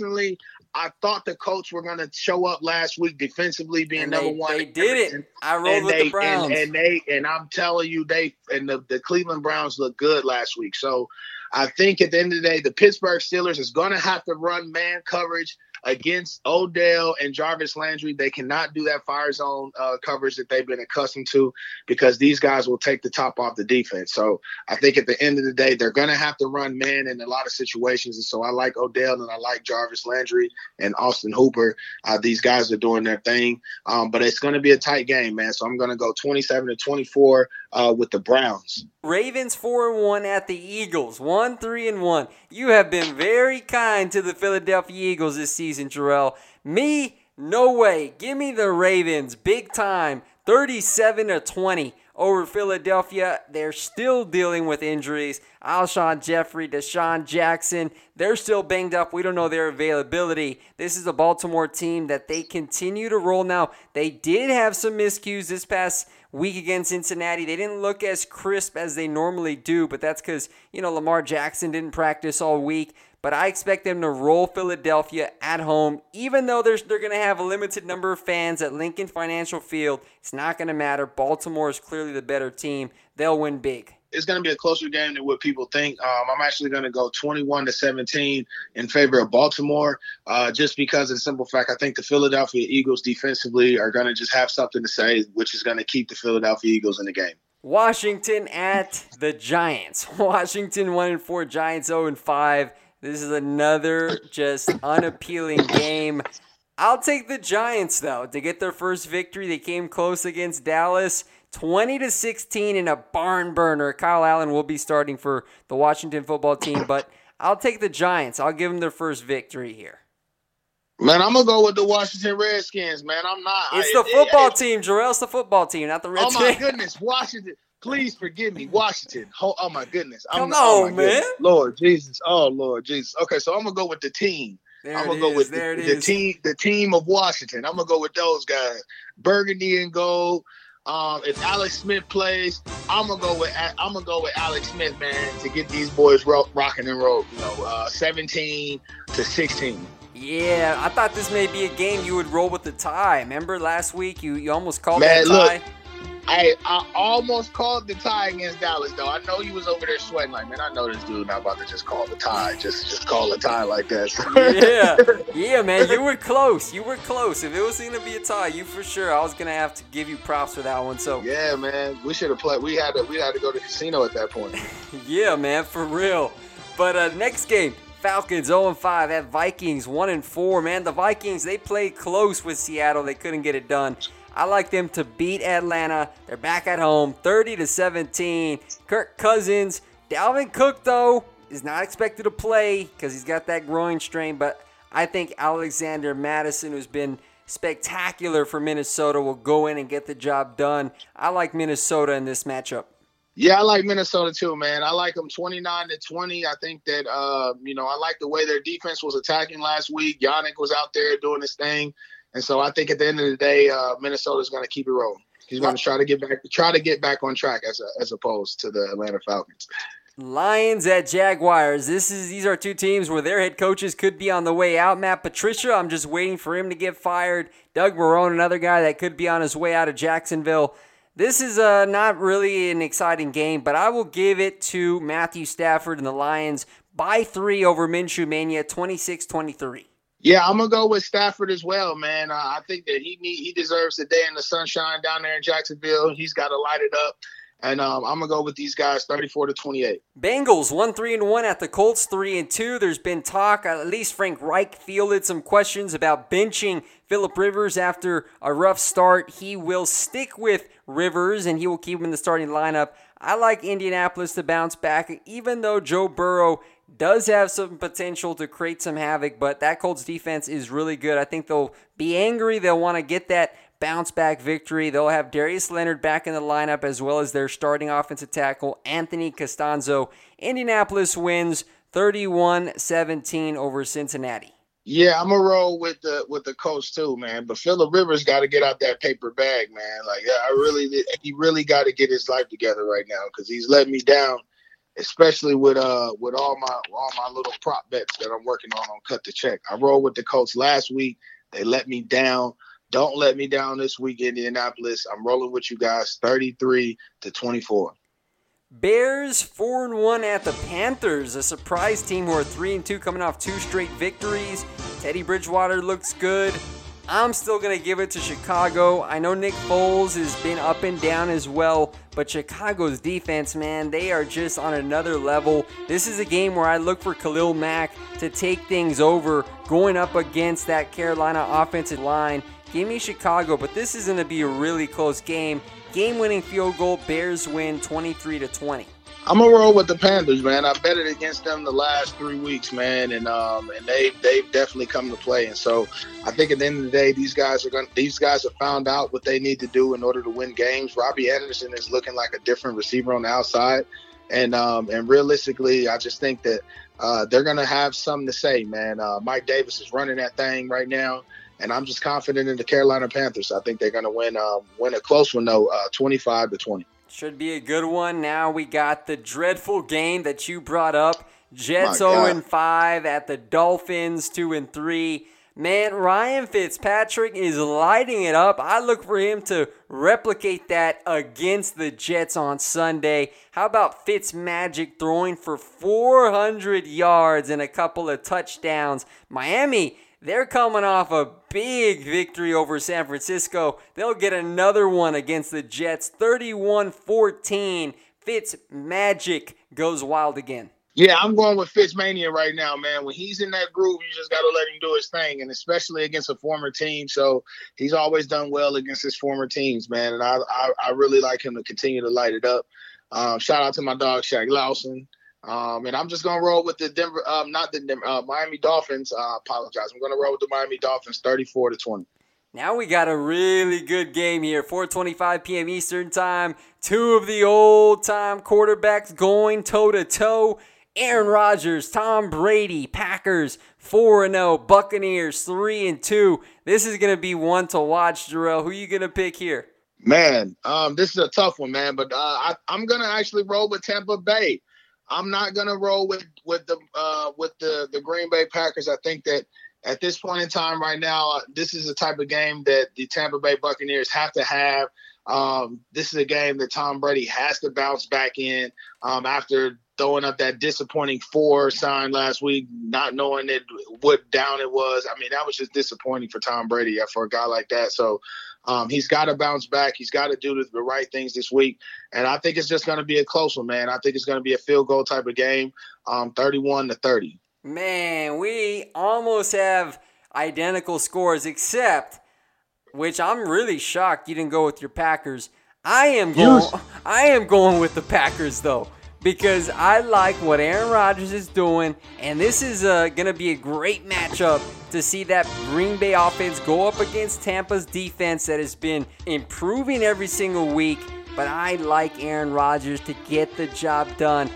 I thought the Colts were going to show up last week defensively, being number one. They did it. I rolled with the Browns. And I'm telling you, the Cleveland Browns looked good last week. So I think at the end of the day, the Pittsburgh Steelers is going to have to run man coverage against Odell and Jarvis Landry. They cannot do that fire zone coverage that they've been accustomed to because these guys will take the top off the defense. So I think at the end of the day, they're going to have to run man in a lot of situations. And so I like Odell and I like Jarvis Landry and Austin Hooper. These guys are doing their thing. But it's going to be a tight game, man. So I'm going to go 27-24 with the Browns. Ravens 4-1 at the Eagles, 1-3-1. You have been very kind to the Philadelphia Eagles this season, Jarrell. Me, no way. Give me the Ravens, big time, 37-20 over Philadelphia. They're still dealing with injuries. Alshon Jeffrey, Deshaun Jackson, they're still banged up. We don't know their availability. This is a Baltimore team that they continue to roll now. They did have some miscues this past week against Cincinnati. They didn't look as crisp as they normally do, but that's because, Lamar Jackson didn't practice all week. But I expect them to roll Philadelphia at home, even though they're going to have a limited number of fans at Lincoln Financial Field. It's not going to matter. Baltimore is clearly the better team. They'll win big. It's going to be a closer game than what people think. I'm actually going to go 21-17 in favor of Baltimore, just because of the simple fact I think the Philadelphia Eagles defensively are going to just have something to say, which is going to keep the Philadelphia Eagles in the game. Washington at the Giants. Washington 1-4, Giants 0-5. This is another just unappealing game. I'll take the Giants, though, to get their first victory. They came close against Dallas, 20-16 in a barn burner. Kyle Allen will be starting for the Washington football team, but I'll take the Giants. I'll give them their first victory here. Man, I'm going to go with the Washington Redskins, man. I'm not. It's the football team, Jarrell. It's the football team, not the Redskins. Oh, my goodness. Washington. Please forgive me. Washington. Oh my goodness. Come on, man. Goodness. Lord Jesus. Oh, Lord Jesus. Okay, so I'm going to go with the team. I'm going to go with the team of Washington. I'm going to go with those guys. Burgundy and gold. If Alex Smith plays, I'm gonna go with Alex Smith, man, to get these boys rocking and rolling. 17-16. Yeah, I thought this may be a game you would roll with the tie. Remember last week you almost called that tie? Look, I almost called the tie against Dallas, though. I know he was over there sweating like, man, I know this dude not about to just call the tie. Just call the tie like that. Yeah, man, you were close. You were close. If it was going to be a tie, you for sure. I was going to have to give you props for that one. So yeah, man, we should have played. We had to go to the casino at that point. Yeah, man, for real. But next game, Falcons 0-5 at Vikings 1-4. Man, the Vikings, they played close with Seattle. They couldn't get it done. I like them to beat Atlanta. They're back at home, 30-17. Kirk Cousins. Dalvin Cook, though, is not expected to play because he's got that groin strain. But I think Alexander Madison, who's been spectacular for Minnesota will go in and get the job done. I like Minnesota in this matchup. Yeah, I like Minnesota too, man. I like them 29-20. I think that, I like the way their defense was attacking last week. Yannick was out there doing his thing. And so I think at the end of the day, Minnesota's going to keep it rolling. He's going to try to get back on track as opposed to the Atlanta Falcons. Lions at Jaguars. These are two teams where their head coaches could be on the way out. Matt Patricia, I'm just waiting for him to get fired. Doug Marrone, another guy that could be on his way out of Jacksonville. This is not really an exciting game, but I will give it to Matthew Stafford and the Lions by 3 over Minshew Mania, 26-23. Yeah, I'm going to go with Stafford as well, man. I think that he deserves a day in the sunshine down there in Jacksonville. He's got to light it up. And I'm going to go with these guys 34-28. Bengals 1-3-1 at the Colts 3-2. There's been talk, at least Frank Reich fielded some questions about benching Phillip Rivers after a rough start. He will stick with Rivers and he will keep him in the starting lineup. I like Indianapolis to bounce back, even though Joe Burrow does have some potential to create some havoc, but that Colts defense is really good. I think they'll be angry. They'll want to get that bounce back victory. They'll have Darius Leonard back in the lineup as well as their starting offensive tackle, Anthony Costanzo. Indianapolis wins 31-17 over Cincinnati. Yeah, I'm going to roll with the Colts too, man. But Phillip Rivers got to get out that paper bag, man. He really got to get his life together right now because he's letting me down, especially with all my little prop bets that I'm working on Cut the Check. I rolled with the Colts last week. They let me down. Don't let me down this week, Indianapolis. I'm rolling with you guys 33-24. Bears 4-1 at the Panthers, a surprise team who are 3-2 coming off 2 straight victories. Teddy Bridgewater looks good. I'm still going to give it to Chicago. I know Nick Foles has been up and down as well, but Chicago's defense, man, they are just on another level. This is a game where I look for Khalil Mack to take things over going up against that Carolina offensive line. Give me Chicago, but this is going to be a really close game. Game-winning field goal, Bears win 23-20. I'm going to roll with the Panthers, man. I betted against them the last 3 weeks, man, and they've definitely come to play. And so I think at the end of the day, these guys have found out what they need to do in order to win games. Robbie Anderson is looking like a different receiver on the outside. And realistically, I just think that they're going to have something to say, man. Mike Davis is running that thing right now. And I'm just confident in the Carolina Panthers. I think they're going to win a close one, though, 25-20. Should be a good one. Now we got the dreadful game that you brought up. Jets 0-5 at the Dolphins 2-3. Man, Ryan Fitzpatrick is lighting it up. I look for him to replicate that against the Jets on Sunday. How about Fitzmagic throwing for 400 yards and a couple of touchdowns? Miami, they're coming off a big victory over San Francisco. They'll get another one against the Jets, 31-14. Fitzmagic goes wild again. Yeah, I'm going with Fitzmania right now, man. When he's in that groove, you just got to let him do his thing, and especially against a former team. So he's always done well against his former teams, man, and I really like him to continue to light it up. Shout out to my dog, Shaq Lawson. And I'm just going to roll with the Miami Dolphins. I apologize. I'm going to roll with the Miami Dolphins 34-20. Now we got a really good game here. 4:25 p.m. Eastern Time. 2 of the old-time quarterbacks going toe-to-toe. Aaron Rodgers, Tom Brady, Packers 4-0, Buccaneers 3-2. This is going to be one to watch, Jarrell. Who are you going to pick here? Man, this is a tough one, man. But I'm going to actually roll with Tampa Bay. I'm not going to roll with the Green Bay Packers. I think that at this point in time right now, this is the type of game that the Tampa Bay Buccaneers have to have. This is a game that Tom Brady has to bounce back in after throwing up that disappointing 4 sign last week, not knowing what down it was. I mean, that was just disappointing for Tom Brady, for a guy like that. So he's got to bounce back. He's got to do the right things this week. And I think it's just going to be a close one, man. I think it's going to be a field goal type of game, 31-30. Man, we almost have identical scores, except, which I'm really shocked you didn't go with your Packers. I am going with the Packers, though. because I like what Aaron Rodgers is doing, and this is going to be a great matchup to see that Green Bay offense go up against Tampa's defense that has been improving every single week. But I like Aaron Rodgers to get the job done.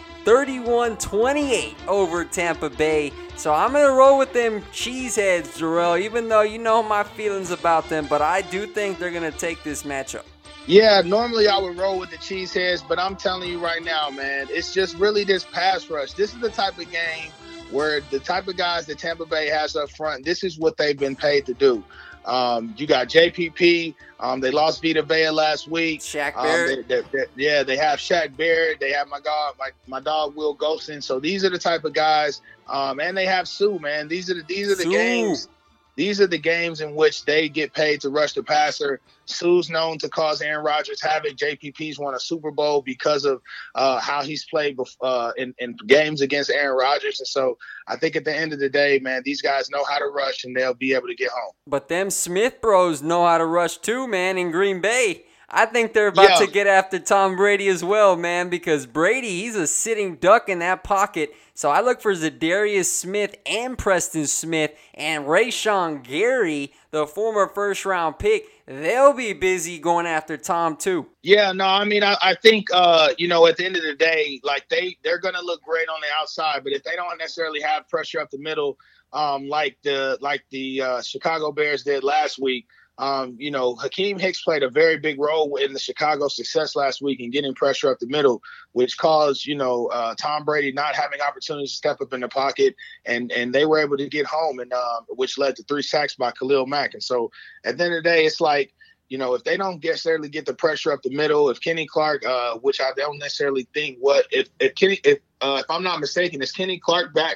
31-28 over Tampa Bay. So I'm going to roll with them cheeseheads, Jarrell, even though you know my feelings about them. But I do think they're going to take this matchup. Yeah, normally I would roll with the cheeseheads, but I'm telling you right now, man, it's just really this pass rush. This is the type of game where the type of guys that Tampa Bay has up front, this is what they've been paid to do. You got JPP. They lost Vita Vea last week. Shaq Barrett. They have Shaq Barrett. They have my dog Will Golson. So these are the type of guys. And they have Sue, man. These are the games. These are the games in which they get paid to rush the passer. Sue's known to cause Aaron Rodgers havoc. JPP's won a Super Bowl because of how he's played in games against Aaron Rodgers. And so I think at the end of the day, man, these guys know how to rush and they'll be able to get home. But them Smith bros know how to rush too, man, in Green Bay. I think they're about to get after Tom Brady as well, man, because Brady, he's a sitting duck in that pocket. So I look for Zadarius Smith and Preston Smith and Rashawn Gary, the former first-round pick. They'll be busy going after Tom, too. Yeah, no, I mean, I think, at the end of the day, like they're going to look great on the outside, but if they don't necessarily have pressure up the middle, like the Chicago Bears did last week, Hakeem Hicks played a very big role in the Chicago success last week in getting pressure up the middle, which caused, Tom Brady not having opportunities to step up in the pocket, and they were able to get home, and which led to 3 sacks by Khalil Mack. And so at the end of the day, it's like, if they don't necessarily get the pressure up the middle, if Kenny Clark, which I don't necessarily think if I'm not mistaken, is Kenny Clark back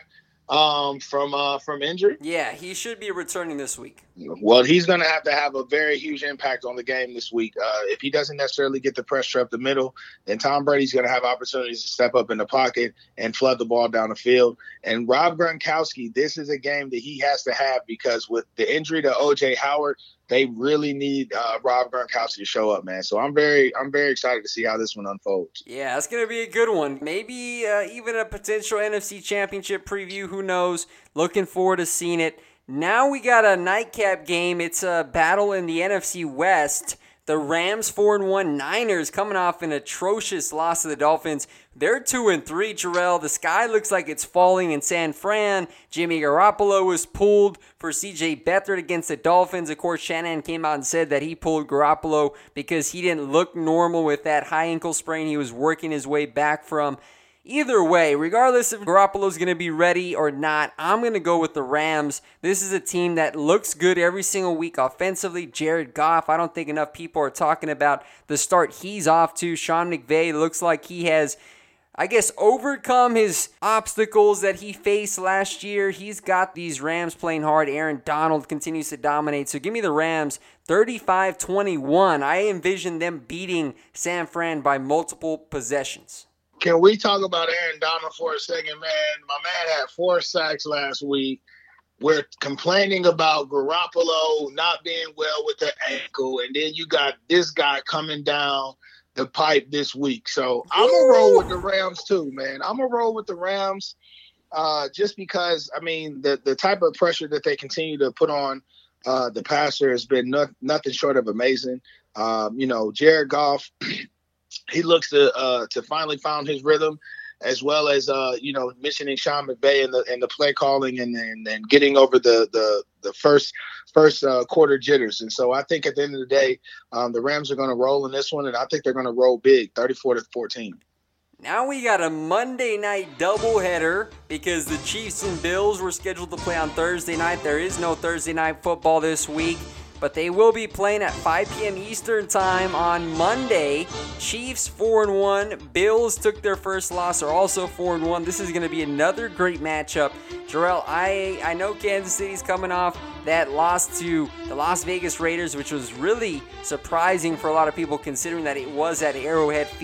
from injury? Yeah, he should be returning this week. Well, he's going to have a very huge impact on the game this week. If he doesn't necessarily get the pressure up the middle, then Tom Brady's going to have opportunities to step up in the pocket and flood the ball down the field. And Rob Gronkowski, this is a game that he has to have, because with the injury to O.J. Howard, they really need Rob Gronkowski to show up, man. So I'm very excited to see how this one unfolds. Yeah, it's going to be a good one. Maybe even a potential NFC Championship preview. Who knows? Looking forward to seeing it. Now we got a nightcap game. It's a battle in the NFC West. The Rams 4-1, Niners coming off an atrocious loss to the Dolphins. They're 2-3, Jarrell. The sky looks like it's falling in San Fran. Jimmy Garoppolo was pulled for C.J. Beathard against the Dolphins. Of course, Shanahan came out and said that he pulled Garoppolo because he didn't look normal with that high ankle sprain he was working his way back from. Either way, regardless if Garoppolo's going to be ready or not, I'm going to go with the Rams. This is a team that looks good every single week offensively. Jared Goff, I don't think enough people are talking about the start he's off to. Sean McVay looks like he has, overcome his obstacles that he faced last year. He's got these Rams playing hard. Aaron Donald continues to dominate. So give me the Rams 35-21. I envision them beating San Fran by multiple possessions. Can we talk about Aaron Donald for a second, man? My man had 4 sacks last week. We're complaining about Garoppolo not being well with the ankle, and then you got this guy coming down the pipe this week. So I'm going to roll with the Rams too, man. I'm going to roll with the Rams just because, the type of pressure that they continue to put on the passer has been nothing short of amazing. Jared Goff, he looks to finally found his rhythm, as well as mentioning Sean McVay and the play calling and getting over the first quarter jitters. And so I think at the end of the day, the Rams are going to roll in this one, and I think they're going to roll big, 34-14. Now we got a Monday night doubleheader because the Chiefs and Bills were scheduled to play on Thursday night. There is no Thursday night football this week, but they will be playing at 5 p.m. Eastern time on Monday. Chiefs 4-1. Bills took their first loss, are also 4-1. This is going to be another great matchup. Jarrell, I know Kansas City's coming off that loss to the Las Vegas Raiders, which was really surprising for a lot of people considering that it was at Arrowhead Field.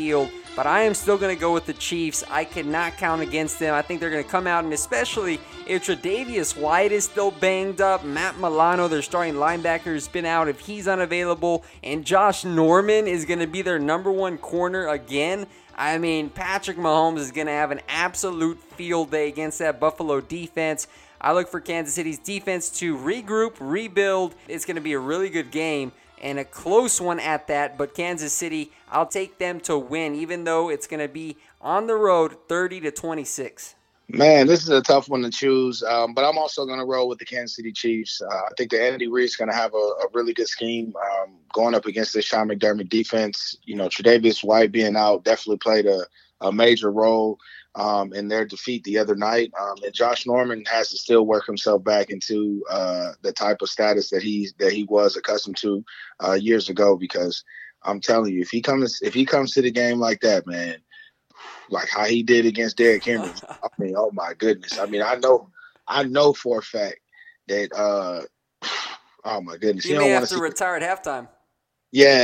but I am still going to go with the Chiefs. I cannot count against them. I think they're going to come out, and especially if Tre'Davious White is still banged up, Matt Milano, their starting linebacker, has been out if he's unavailable, and Josh Norman is going to be their number one corner again. I mean, Patrick Mahomes is going to have an absolute field day against that Buffalo defense. I look for Kansas City's defense to regroup, rebuild. It's going to be a really good game and a close one at that. But Kansas City, I'll take them to win, even though it's going to be on the road 30-26. Man, this is a tough one to choose, but I'm also going to roll with the Kansas City Chiefs. I think that Andy Reid's going to have a really good scheme going up against this Sean McDermott defense. You know, Tre'Davious White being out definitely played a major role in their defeat the other night. And Josh Norman has to still work himself back into the type of status that he was accustomed to years ago. Because I'm telling you, if he comes to the game like that, man, like how he did against Derrick Henry, I mean, oh my goodness. I mean, I know for a fact that oh my goodness, he may have to retire at halftime. Yeah.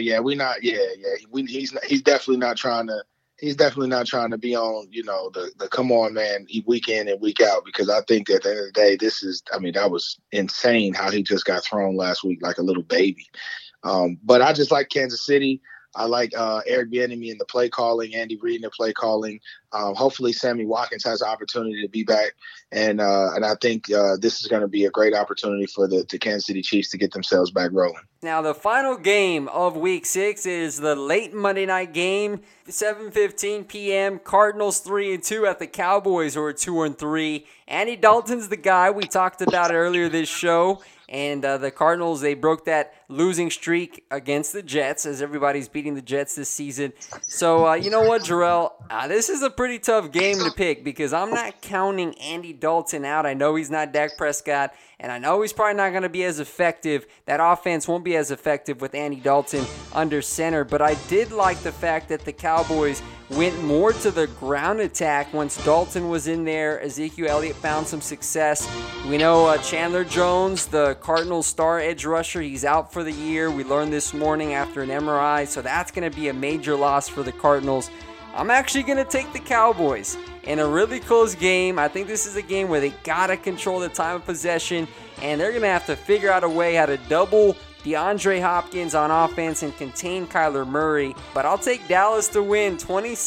He's definitely not trying to. He's definitely not trying to be on, you know, the come on, man, week in and week out, because I think at the end of the day, that was insane how he just got thrown last week like a little baby. But I just like Kansas City. I like Eric Bieniemy in the play calling, Andy Reid in the play calling. Hopefully Sammy Watkins has the opportunity to be back. And I think this is going to be a great opportunity for the Kansas City Chiefs to get themselves back rolling. Now, the final game of Week 6 is the late Monday night game, 7:15 p.m. Cardinals 3-2 at the Cowboys, who are 2-3. Andy Dalton's the guy. We talked about it earlier this show. And the Cardinals, they broke that losing streak against the Jets, as everybody's beating the Jets this season. So, you know what, Jarrell? This is a pretty tough game to pick because I'm not counting Andy Dalton out. I know he's not Dak Prescott, and I know he's probably not going to be as effective. That offense won't be as effective with Andy Dalton under center. But I did like the fact that the Cowboys went more to the ground attack once Dalton was in there. Ezekiel Elliott found some success. We know Chandler Jones, the Cardinals star edge rusher, he's out for the year. We learned this morning after an MRI, so that's going to be a major loss for the Cardinals. I'm actually going to take the Cowboys in a really close game. I think this is a game where they got to control the time of possession, and they're going to have to figure out a way how to double DeAndre Hopkins on offense and contain Kyler Murray. But I'll take Dallas to win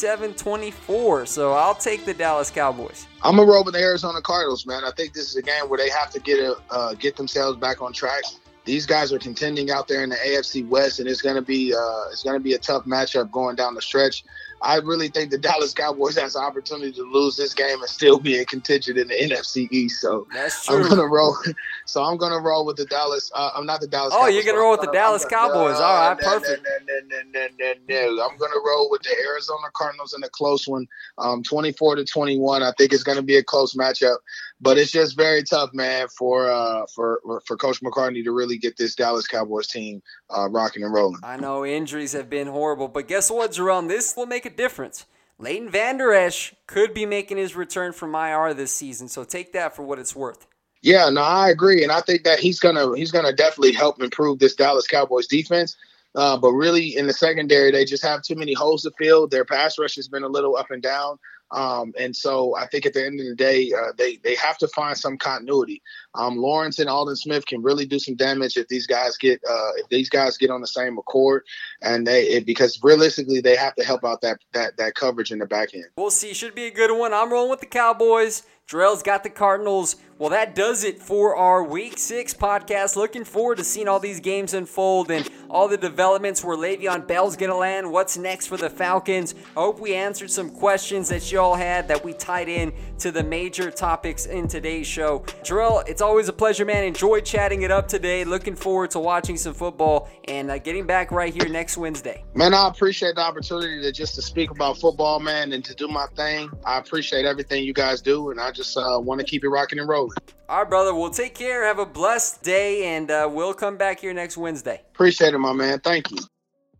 27-24, so I'll take the Dallas Cowboys. I'm going to roll with the Arizona Cardinals, man. I think this is a game where they have to get themselves back on track. These guys are contending out there in the AFC West, and it's going to be a tough matchup going down the stretch. I really think the Dallas Cowboys has an opportunity to lose this game and still be in contention in the NFC East. So that's true. I'm gonna roll with the Dallas. I'm not the Dallas. Oh, Cowboys, you're gonna roll with the Dallas Cowboys. All right, perfect. No. I'm gonna roll with the Arizona Cardinals in a close one, 24-21. I think it's gonna be a close matchup, but it's just very tough, man, for Coach McCartney to really get this Dallas Cowboys team rocking and rolling. I know injuries have been horrible, but guess what, Jerome? This will make a difference. Leighton Vander Esch could be making his return from IR this season, so take that for what it's worth. Yeah, no, I agree, and I think that he's gonna definitely help improve this Dallas Cowboys defense. But really, in the secondary, they just have too many holes to fill. Their pass rush has been a little up and down. And so I think at the end of the day, they have to find some continuity. Lawrence and Aldon Smith can really do some damage if these guys get on the same accord, and because realistically they have to help out that coverage in the back end. We'll see. Should be a good one. I'm rolling with the Cowboys. Jarrell's got the Cardinals. Well, that does it for our Week 6 podcast. Looking forward to seeing all these games unfold and all the developments where Le'Veon Bell's going to land. What's next for the Falcons? I hope we answered some questions that y'all had that we tied in to the major topics in today's show. Jarrell, it's always a pleasure, man. Enjoyed chatting it up today. Looking forward to watching some football and getting back right here next Wednesday. Man, I appreciate the opportunity to speak about football, man, and to do my thing. I appreciate everything you guys do, and I just want to keep it rocking and rolling. All right, brother. Well, take care. Have a blessed day, and we'll come back here next Wednesday. Appreciate it, my man. Thank you.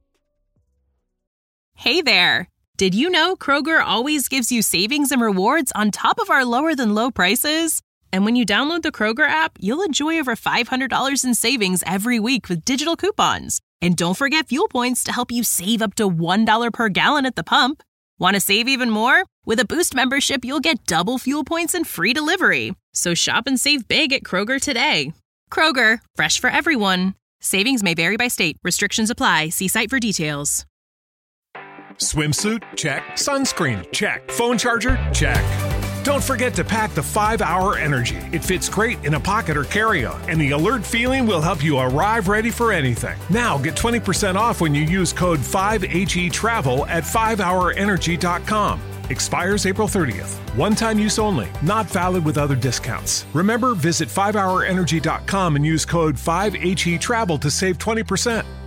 Hey there. Did you know Kroger always gives you savings and rewards on top of our lower-than-low prices? And when you download the Kroger app, you'll enjoy over $500 in savings every week with digital coupons. And don't forget fuel points to help you save up to $1 per gallon at the pump. Want to save even more? With a Boost membership, you'll get double fuel points and free delivery. So shop and save big at Kroger today. Kroger, fresh for everyone. Savings may vary by state. Restrictions apply. See site for details. Swimsuit? Check. Sunscreen? Check. Phone charger? Check. Don't forget to pack the 5-Hour Energy. It fits great in a pocket or carry-on, and the alert feeling will help you arrive ready for anything. Now get 20% off when you use code 5HETRAVEL at 5hourenergy.com. Expires April 30th. One-time use only. Not valid with other discounts. Remember, visit 5hourenergy.com and use code 5HETRAVEL to save 20%.